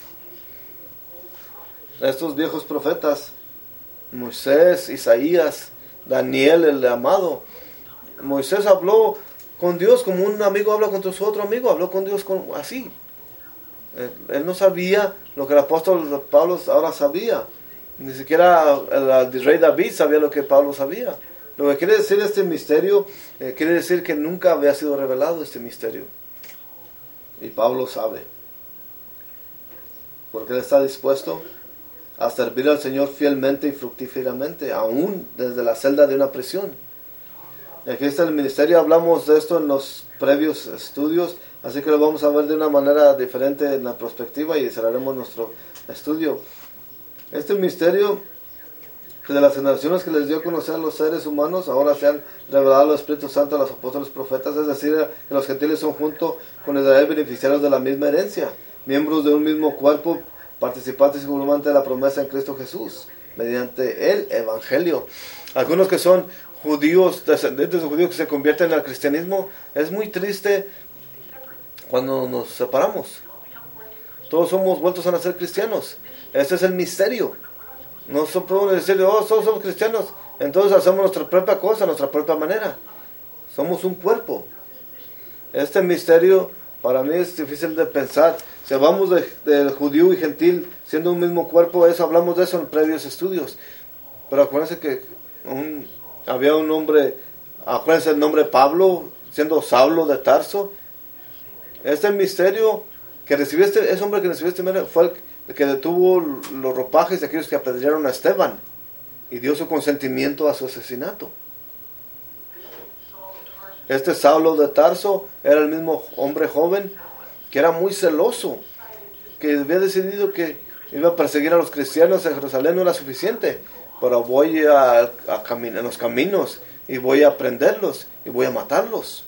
Estos viejos profetas, Moisés, Isaías, Daniel, el amado, Moisés habló con Dios como un amigo habla con su otro amigo, habló con Dios así. Él no sabía lo que el apóstol Pablo ahora sabía. Ni siquiera el rey David sabía lo que Pablo sabía. Lo que quiere decir este misterio, quiere decir que nunca había sido revelado este misterio. Y Pablo sabe. Porque él está dispuesto a servir al Señor fielmente y fructíferamente, aún desde la celda de una prisión. Aquí está el ministerio, hablamos de esto en los previos estudios, así que lo vamos a ver de una manera diferente en la perspectiva y cerraremos nuestro estudio. Este misterio que de las generaciones que les dio a conocer a los seres humanos, ahora se han revelado al Espíritu Santo a los apóstoles profetas, es decir, que los gentiles son junto con Israel beneficiarios de la misma herencia, miembros de un mismo cuerpo, participantes igualmente de la promesa en Cristo Jesús, mediante el Evangelio. Algunos que son judíos, descendientes de judíos que se convierten al cristianismo, es muy triste cuando nos separamos. Todos somos vueltos a nacer cristianos. Este es el misterio. No podemos decir, todos somos cristianos, entonces hacemos nuestra propia cosa, nuestra propia manera. Somos un cuerpo. Este misterio para mí es difícil de pensar. Si hablamos del judío y gentil siendo un mismo cuerpo, hablamos de eso en previos estudios. Pero acuérdense que había un hombre, acuérdense el nombre Pablo, siendo Saulo de Tarso. Este misterio que recibió ese hombre que recibió este misterio fue el que detuvo los ropajes de aquellos que apedrearon a Esteban y dio su consentimiento a su asesinato. Este Saulo de Tarso era el mismo hombre joven que era muy celoso, que había decidido que iba a perseguir a los cristianos en Jerusalén. No era suficiente, pero voy a caminar en los caminos y voy a prenderlos y voy a matarlos.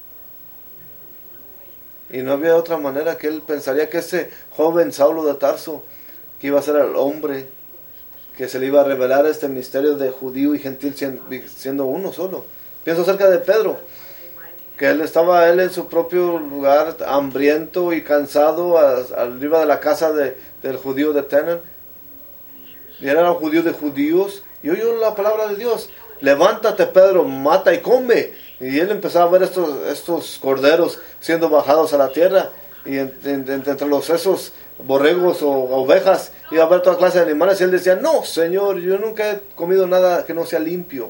Y no había otra manera que él pensaría que ese joven Saulo de Tarso, que iba a ser el hombre que se le iba a revelar este misterio de judío y gentil siendo uno solo. Pienso acerca de Pedro, que él estaba en su propio lugar, hambriento y cansado, arriba de la casa del judío de Tenan. Y él era un judío de judíos, y oyó la palabra de Dios: levántate, Pedro, mata y come. Y él empezaba a ver estos corderos siendo bajados a la tierra, y entre esos borregos o ovejas iba a ver toda clase de animales, y él decía: no, Señor, yo nunca he comido nada que no sea limpio.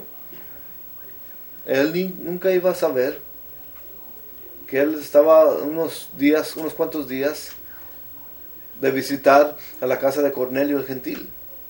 Él nunca iba a saber que él estaba unos cuantos días de visitar a la casa de Cornelio el gentil,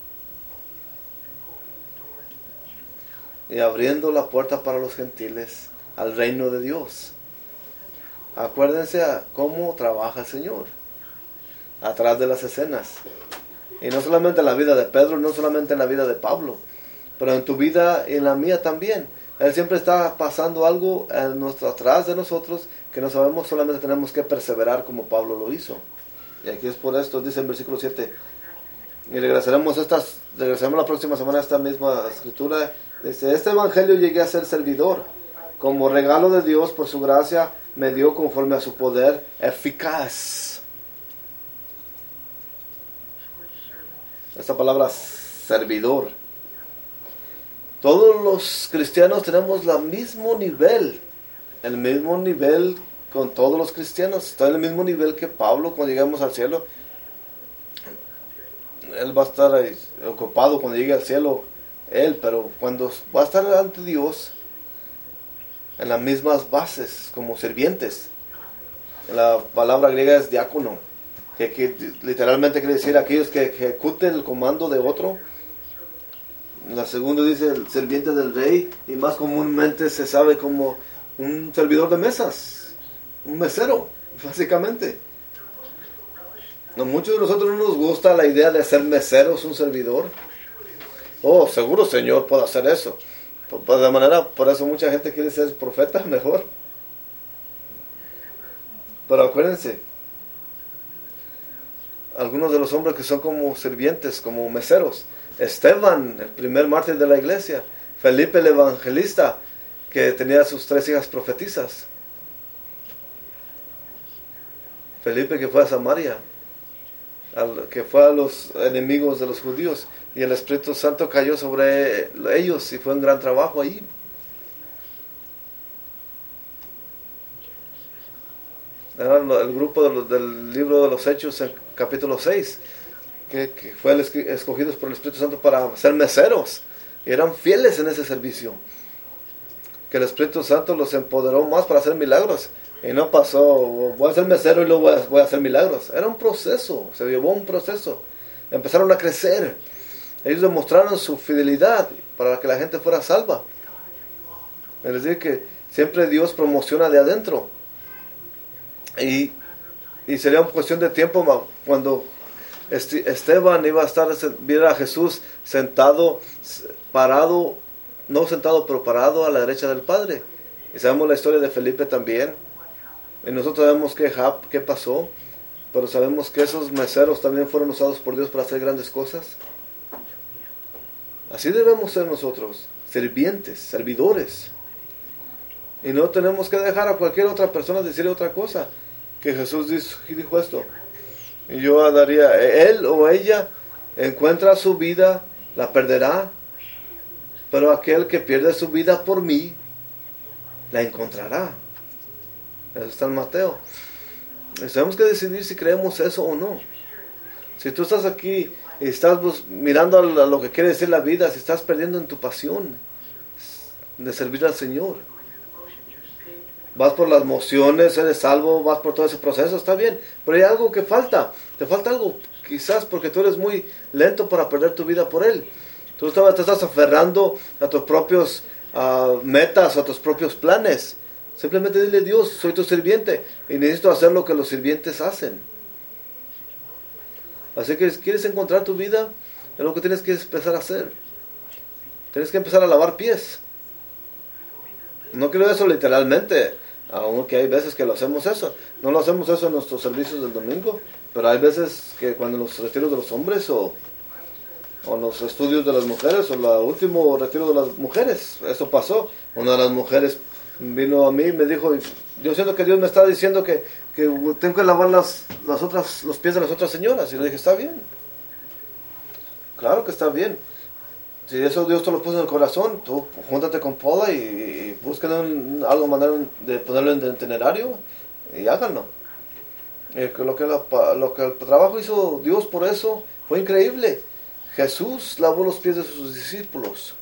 y abriendo la puerta para los gentiles al reino de Dios. Acuérdense cómo trabaja el Señor atrás de las escenas, y no solamente en la vida de Pedro, no solamente en la vida de Pablo, pero en tu vida y en la mía también. Él siempre está pasando algo atrás de nosotros que no sabemos, solamente tenemos que perseverar como Pablo lo hizo. Y aquí es por esto, dice en versículo 7, y regresaremos la próxima semana a esta misma escritura. Dice: este evangelio llegué a ser servidor, como regalo de Dios por su gracia me dio conforme a su poder eficaz. Esta palabra servidor. Todos los cristianos tenemos el mismo nivel con todos los cristianos. Está en el mismo nivel que Pablo cuando llegamos al cielo. Él va a estar ahí ocupado cuando llegue al cielo, Él, pero cuando va a estar ante Dios, en las mismas bases, como sirvientes. La palabra griega es diácono, que literalmente quiere decir aquellos que ejecuten el comando de otro. La segunda dice el sirviente del rey, y más comúnmente se sabe como un servidor de mesas, un mesero, básicamente. No, muchos de nosotros no nos gusta la idea de ser meseros, un servidor. Oh, seguro Señor puede hacer eso. De manera, por eso mucha gente quiere ser profeta mejor. Pero acuérdense, algunos de los hombres que son como sirvientes, como meseros. Esteban, el primer mártir de la iglesia. Felipe el evangelista, que tenía sus 3 hijas profetizas. Felipe, que fue a Samaria, que fue a los enemigos de los judíos, y el Espíritu Santo cayó sobre ellos y fue un gran trabajo ahí. Era el grupo del libro de los Hechos en capítulo 6, que fue escogidos por el Espíritu Santo para ser meseros, y eran fieles en ese servicio, que el Espíritu Santo los empoderó más para hacer milagros. Y no pasó, voy a ser mesero y luego voy a hacer milagros. Era un proceso, se llevó un proceso. Empezaron a crecer. Ellos demostraron su fidelidad para que la gente fuera salva. Es decir, que siempre Dios promociona de adentro. Y sería una cuestión de tiempo cuando Esteban iba a viera a Jesús sentado, parado, no sentado, pero parado a la derecha del Padre. Y sabemos la historia de Felipe también. Y nosotros sabemos qué pasó, pero sabemos que esos meseros también fueron usados por Dios para hacer grandes cosas. Así debemos ser nosotros, sirvientes, servidores. Y no tenemos que dejar a cualquier otra persona decirle otra cosa. Que Jesús dijo esto. Y yo daría, él o ella encuentra su vida, la perderá. Pero aquel que pierde su vida por mí, la encontrará. Eso está en Mateo. Y tenemos que decidir si creemos eso o no. Si tú estás aquí y estás mirando a lo que quiere decir la vida, si estás perdiendo en tu pasión de servir al Señor, vas por las emociones, eres salvo, vas por todo ese proceso, está bien, pero hay algo que falta, te falta algo, quizás porque tú eres muy lento para perder tu vida por Él. Tú te estás aferrando a tus propios metas, a tus propios planes. Simplemente dile: Dios, soy tu sirviente y necesito hacer lo que los sirvientes hacen. Así que si quieres encontrar tu vida, es lo que tienes que empezar a hacer. Tienes que empezar a lavar pies. No quiero eso literalmente, aunque hay veces que lo hacemos eso. No lo hacemos eso en nuestros servicios del domingo, pero hay veces que cuando en los retiros de los hombres o los estudios de las mujeres o el último retiro de las mujeres, eso pasó. Una de las mujeres vino a mí y me dijo: yo siento que Dios me está diciendo que tengo que lavar los pies de las otras señoras. Y le dije: está bien, claro que está bien. Si eso Dios te lo puso en el corazón, tú júntate con Paula y búsquenle algo, manera de ponerlo en el itinerario y háganlo. Lo que el trabajo hizo Dios por eso fue increíble. Jesús lavó los pies de sus discípulos.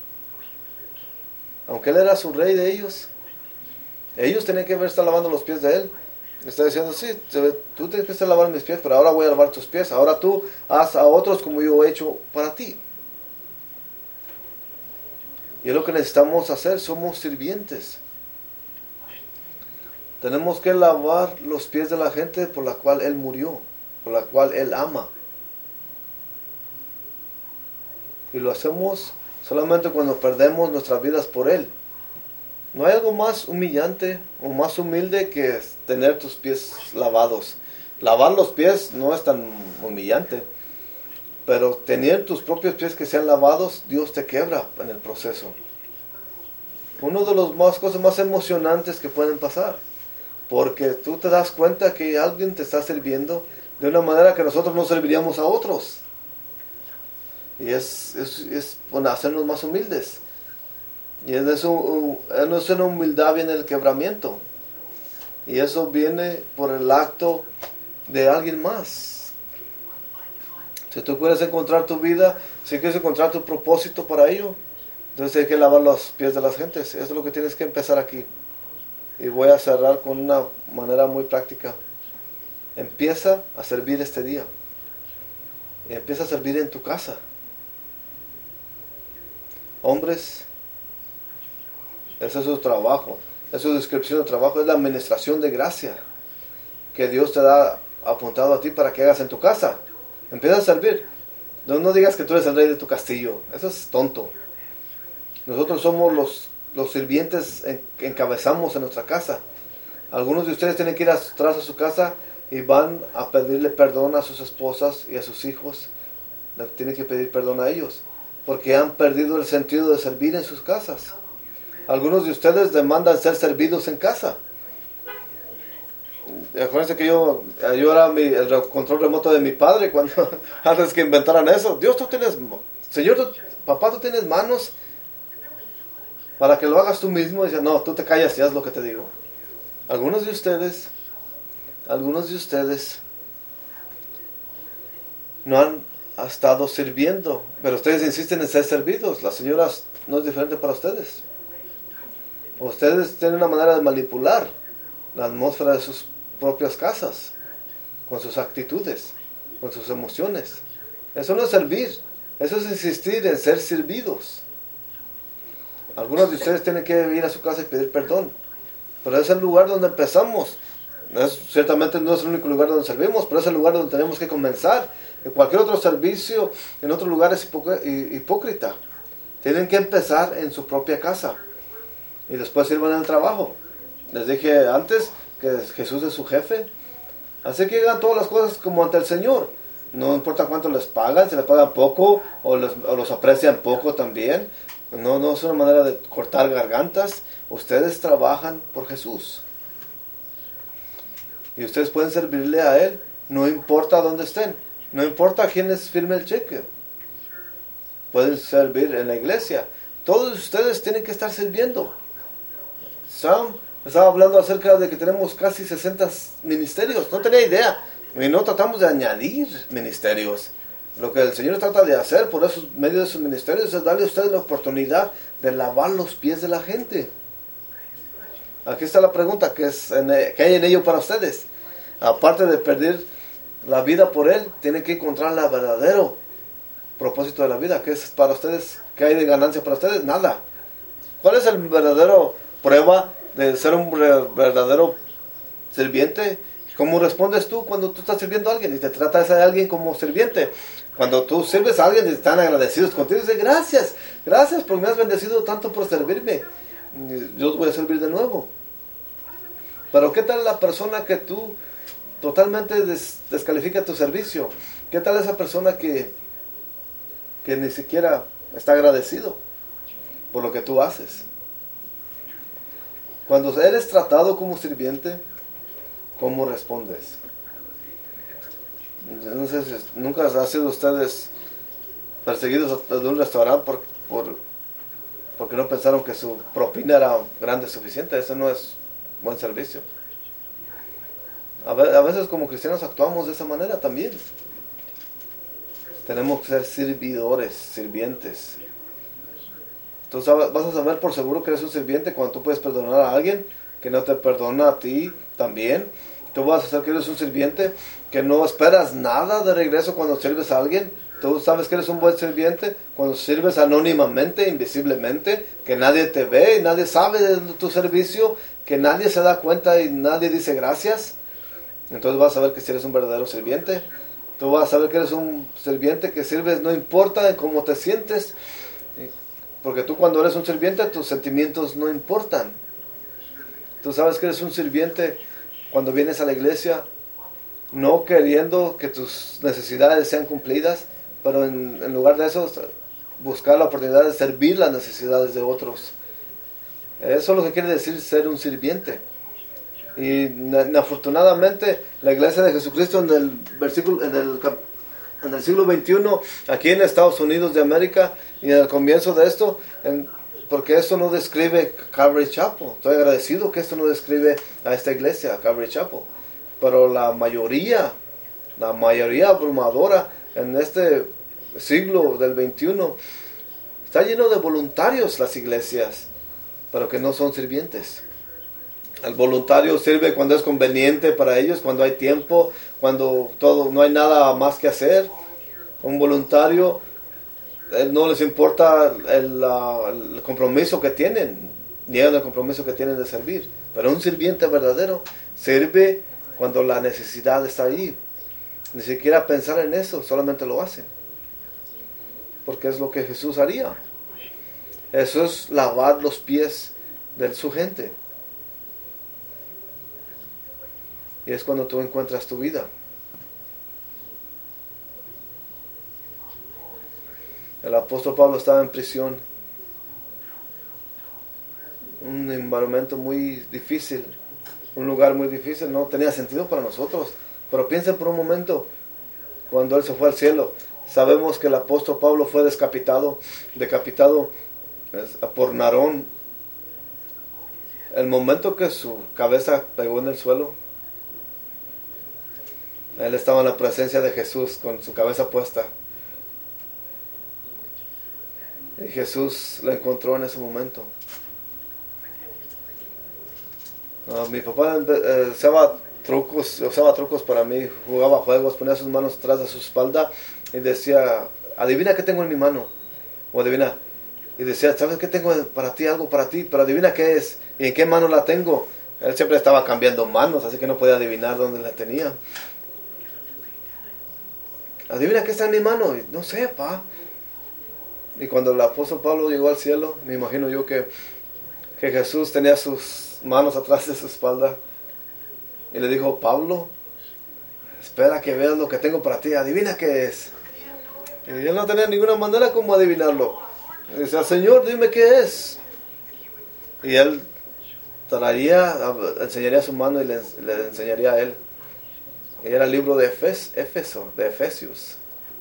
Aunque Él era su rey de ellos tenían que estar lavando los pies de Él. Está diciendo: sí, tú tienes que estar lavando mis pies, pero ahora voy a lavar tus pies. Ahora tú haz a otros como yo he hecho para ti. Y es lo que necesitamos hacer, somos sirvientes. Tenemos que lavar los pies de la gente por la cual Él murió, por la cual Él ama. Y lo hacemos solamente cuando perdemos nuestras vidas por Él. No hay algo más humillante o más humilde que tener tus pies lavados. Lavar los pies no es tan humillante, pero tener tus propios pies que sean lavados, Dios te quebra en el proceso. Una de las cosas más emocionantes que pueden pasar, porque tú te das cuenta que alguien te está sirviendo de una manera que nosotros no serviríamos a otros. Y es bueno, hacernos más humildes. Y en eso, en una humildad viene el quebramiento. Y eso viene por el acto de alguien más. Si tú quieres encontrar tu vida, si quieres encontrar tu propósito para ello, entonces hay que lavar los pies de las gentes. Eso es lo que tienes que empezar aquí. Y voy a cerrar con una manera muy práctica. Empieza a servir este día. Y empieza a servir en tu casa. Hombres, ese es su trabajo. Esa es su descripción de trabajo. Es la administración de gracia que Dios te da apuntado a ti para que hagas en tu casa. Empieza a servir. No digas que tú eres el rey de tu castillo. Eso es tonto. Nosotros somos los sirvientes que encabezamos en nuestra casa. Algunos de ustedes tienen que ir atrás a su casa y van a pedirle perdón a sus esposas y a sus hijos. Tienen que pedir perdón a ellos porque han perdido el sentido de servir en sus casas. Algunos de ustedes demandan ser servidos en casa. Acuérdense que yo era el control remoto de mi padre cuando antes que inventaran eso. Dios, tú tienes, Señor, papá, tú tienes manos para que lo hagas tú mismo. Y dice, no, tú te callas y haz lo que te digo. Algunos de ustedes no han estado sirviendo, pero ustedes insisten en ser servidos. Las señoras no es diferente para ustedes. Ustedes tienen una manera de manipular la atmósfera de sus propias casas, con sus actitudes, con sus emociones. Eso no es servir, eso es insistir en ser servidos. Algunos de ustedes tienen que ir a su casa y pedir perdón, pero es el lugar donde empezamos. Ciertamente no es el único lugar donde servimos, pero es el lugar donde tenemos que comenzar. En cualquier otro servicio, en otro lugar es hipócrita. Tienen que empezar en su propia casa y después sirvan en el trabajo. Les dije antes que Jesús es su jefe, así que hagan todas las cosas como ante el Señor. No importa cuánto les pagan, si les pagan poco o los aprecian poco también. No es una manera de cortar gargantas. Ustedes trabajan por Jesús y ustedes pueden servirle a Él, no importa dónde estén, no importa a quién les firme el cheque. Pueden servir en la iglesia. Todos ustedes tienen que estar sirviendo. Sam estaba hablando acerca de que tenemos casi 60 ministerios. No tenía idea. Y no tratamos de añadir ministerios. Lo que el Señor trata de hacer por esos medios de sus ministerios es darle a ustedes la oportunidad de lavar los pies de la gente. Aquí está la pregunta, ¿qué hay en ello para ustedes? Aparte de perder la vida por Él, tienen que encontrar el verdadero propósito de la vida. ¿Qué es para ustedes? ¿Qué hay de ganancia para ustedes? Nada. ¿Cuál es el verdadero prueba de ser un verdadero sirviente? ¿Cómo respondes tú cuando tú estás sirviendo a alguien y te tratas a alguien como sirviente? Cuando tú sirves a alguien y están agradecidos contigo, dicen gracias porque me has bendecido tanto por servirme. Yo os voy a servir de nuevo. Pero ¿qué tal la persona que tú totalmente descalifica tu servicio? ¿Qué tal esa persona que ni siquiera está agradecido por lo que tú haces? Cuando eres tratado como sirviente, ¿cómo respondes? No sé si nunca han sido ustedes perseguidos de un restaurante porque no pensaron que su propina era grande suficiente. Eso no es buen servicio. A veces como cristianos actuamos de esa manera también. Tenemos que ser servidores, sirvientes. Tú vas a saber por seguro que eres un sirviente cuando tú puedes perdonar a alguien que no te perdona a ti también. Tú vas a saber que eres un sirviente que no esperas nada de regreso cuando sirves a alguien. Tú sabes que eres un buen sirviente cuando sirves anónimamente, invisiblemente, que nadie te ve y nadie sabe de tu servicio, que nadie se da cuenta y nadie dice gracias. Entonces vas a saber que si eres un verdadero sirviente. Tú vas a saber que eres un sirviente que sirves no importa en cómo te sientes, porque tú cuando eres un sirviente tus sentimientos no importan. Tú sabes que eres un sirviente cuando vienes a la iglesia no queriendo que tus necesidades sean cumplidas, pero en lugar de eso buscar la oportunidad de servir las necesidades de otros. Eso es lo que quiere decir ser un sirviente. Y afortunadamente la iglesia de Jesucristo en el siglo XXI, aquí en Estados Unidos de América, y en el comienzo de esto, porque esto no describe Calvary Chapel. Estoy agradecido que esto no describe a esta iglesia, Calvary Chapel. Pero la mayoría abrumadora en este siglo del 21, está lleno de voluntarios las iglesias, pero que no son sirvientes. El voluntario sirve cuando es conveniente para ellos, cuando hay tiempo, cuando no hay nada más que hacer. Un voluntario, no les importa el compromiso que tienen, niegan el compromiso que tienen de servir. Pero un sirviente verdadero sirve cuando la necesidad está ahí. Ni siquiera pensar en eso, solamente lo hacen. Porque es lo que Jesús haría. Eso es lavar los pies de su gente. Y es cuando tú encuentras tu vida. El apóstol Pablo estaba en prisión. Un environment muy difícil. Un lugar muy difícil. No tenía sentido para nosotros. Pero piensen por un momento. Cuando él se fue al cielo. Sabemos que el apóstol Pablo fue decapitado por Nerón. El momento que su cabeza pegó en el suelo, él estaba en la presencia de Jesús con su cabeza puesta. Y Jesús lo encontró en ese momento. Mi papá usaba trucos para mí, jugaba juegos, ponía sus manos atrás de su espalda y decía, adivina qué tengo en mi mano. O adivina. Y decía, ¿sabes qué tengo para ti? Algo para ti, pero adivina qué es y en qué mano la tengo. Él siempre estaba cambiando manos, así que no podía adivinar dónde la tenía. Adivina qué está en mi mano. Y, no sé, pa. Y cuando el apóstol Pablo llegó al cielo, me imagino yo que Jesús tenía sus manos atrás de su espalda y le dijo, Pablo, espera que veas lo que tengo para ti, adivina qué es. Y él no tenía ninguna manera como adivinarlo. Y dice, Señor, dime qué es. Y él enseñaría su mano y le enseñaría a él. Y era el libro de Efesios.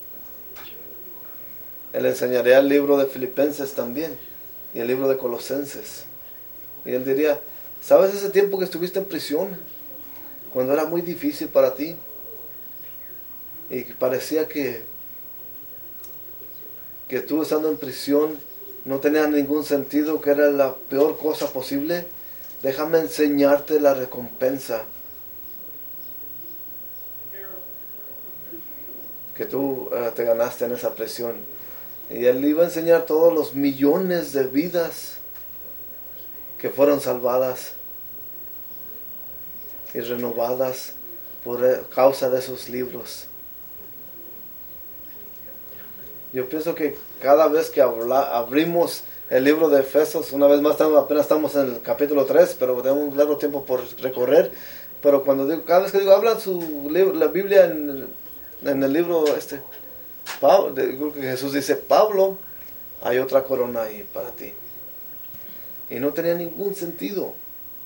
Él enseñaría el libro de Filipenses también. Y el libro de Colosenses. Y él diría, ¿sabes ese tiempo que estuviste en prisión? Cuando era muy difícil para ti. Y parecía que tú estando en prisión no tenía ningún sentido, que era la peor cosa posible. Déjame enseñarte la recompensa que tú te ganaste en esa prisión. Y él iba a enseñar todos los millones de vidas que fueron salvadas y renovadas por causa de esos libros. Yo pienso que cada vez que abrimos el libro de Efesios, una vez más apenas estamos en el capítulo 3, pero tenemos un largo tiempo por recorrer. Pero cada vez que digo, hablan la Biblia en el libro Pablo, creo que Jesús dice, Pablo, hay otra corona ahí para ti. Y no tenía ningún sentido.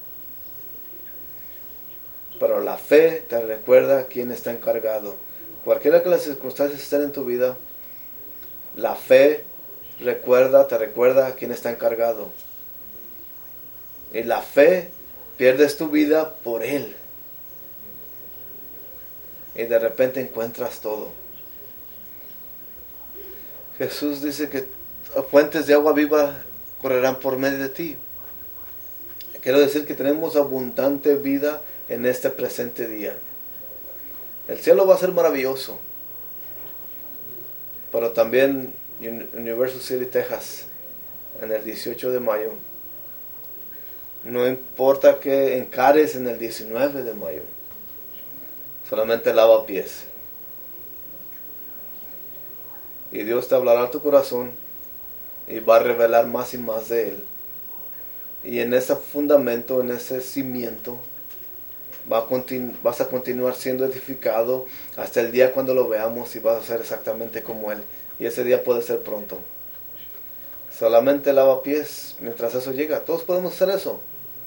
Pero la fe te recuerda quién está encargado. Cualquiera que las circunstancias estén en tu vida, la fe te recuerda quién está encargado. Y la fe, pierdes tu vida por Él. Y de repente encuentras todo. Jesús dice que fuentes de agua viva correrán por medio de ti. Quiero decir que tenemos abundante vida en este presente día. El cielo va a ser maravilloso. Pero también Universal City, Texas, en el 18 de mayo. No importa que encares en el 19 de mayo. Solamente lava pies. Y Dios te hablará a tu corazón y va a revelar más y más de Él. Y en ese fundamento, en ese cimiento, vas a continuar siendo edificado hasta el día cuando lo veamos y vas a ser exactamente como Él. Y ese día puede ser pronto. Solamente lava pies mientras eso llega. Todos podemos hacer eso.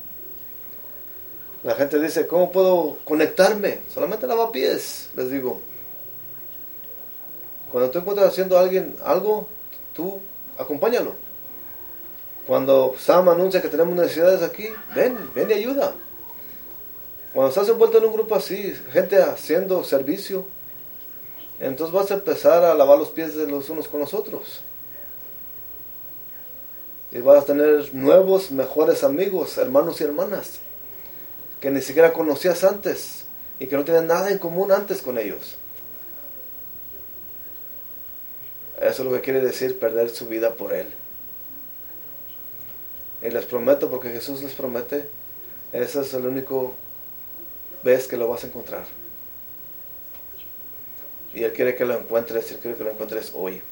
La gente dice, ¿cómo puedo conectarme? Solamente lava pies, les digo. Cuando tú encuentras haciendo a alguien algo, tú acompáñalo. Cuando Sam anuncia que tenemos necesidades aquí, ven y ayuda. Cuando estás envuelto en un grupo así, gente haciendo servicio, entonces vas a empezar a lavar los pies de los unos con los otros. Y vas a tener nuevos, mejores amigos, hermanos y hermanas, que ni siquiera conocías antes y que no tenían nada en común antes con ellos. Eso es lo que quiere decir perder su vida por Él. Y les prometo, porque Jesús les promete, esa es la única vez que lo vas a encontrar. Y Él quiere que lo encuentres, Él quiere que lo encuentres hoy.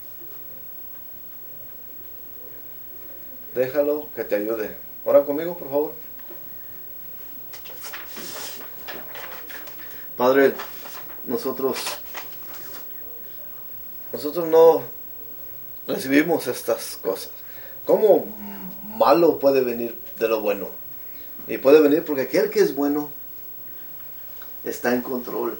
Déjalo que te ayude. Ora conmigo, por favor. Padre, nosotros no recibimos estas cosas. ¿Cómo malo puede venir de lo bueno? Y puede venir porque aquel que es bueno está en control.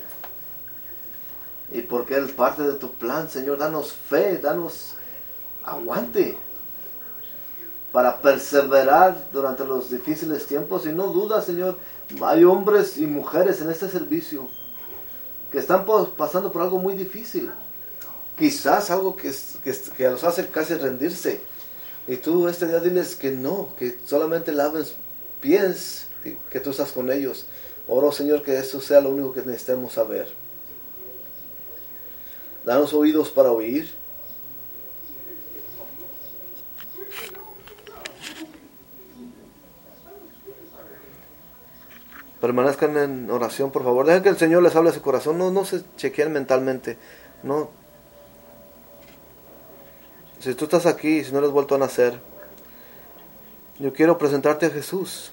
Y porque Él es parte de tu plan, Señor, danos fe, danos aguante para perseverar durante los difíciles tiempos. Y no duda, Señor, hay hombres y mujeres en este servicio que están pasando por algo muy difícil. Quizás algo que los hace casi rendirse. Y tú este día diles que no, que solamente laven pies, y que tú estás con ellos. Oro, Señor, que eso sea lo único que necesitemos saber. Danos oídos para oír. Permanezcan en oración, por favor. Dejen que el Señor les hable a su corazón. No se chequeen mentalmente. No. Si tú estás aquí, si no eres vuelto a nacer, yo quiero presentarte a Jesús.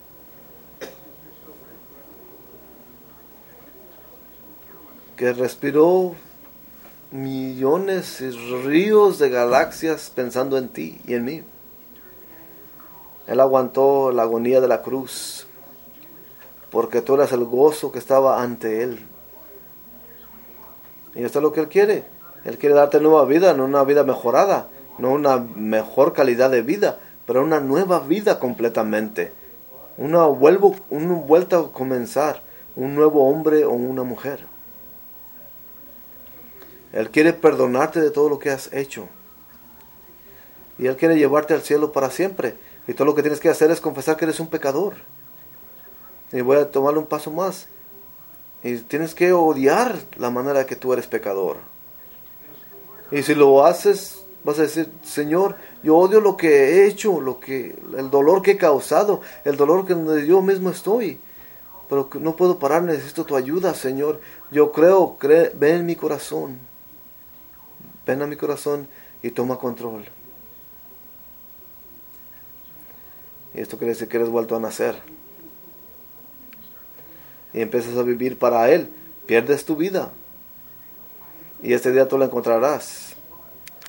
Que respiró millones y ríos de galaxias pensando en ti y en mí. Él aguantó la agonía de la cruz, porque tú eras el gozo que estaba ante Él. Y esto es lo que Él quiere. Él quiere darte nueva vida, no una vida mejorada, no una mejor calidad de vida, pero una nueva vida completamente. Una vuelta a comenzar, un nuevo hombre o una mujer. Él quiere perdonarte de todo lo que has hecho. Y Él quiere llevarte al cielo para siempre. Y todo lo que tienes que hacer es confesar que eres un pecador. Y voy a tomarle un paso más. Y tienes que odiar la manera que tú eres pecador. Y si lo haces, vas a decir: Señor, yo odio lo que he hecho, el dolor que he causado, el dolor que donde yo mismo estoy. Pero no puedo parar, necesito tu ayuda, Señor. Yo creo, ven en mi corazón. Ven a mi corazón y toma control. Y esto quiere decir que eres vuelto a nacer. Y empiezas a vivir para Él. Pierdes tu vida. Y este día tú la encontrarás.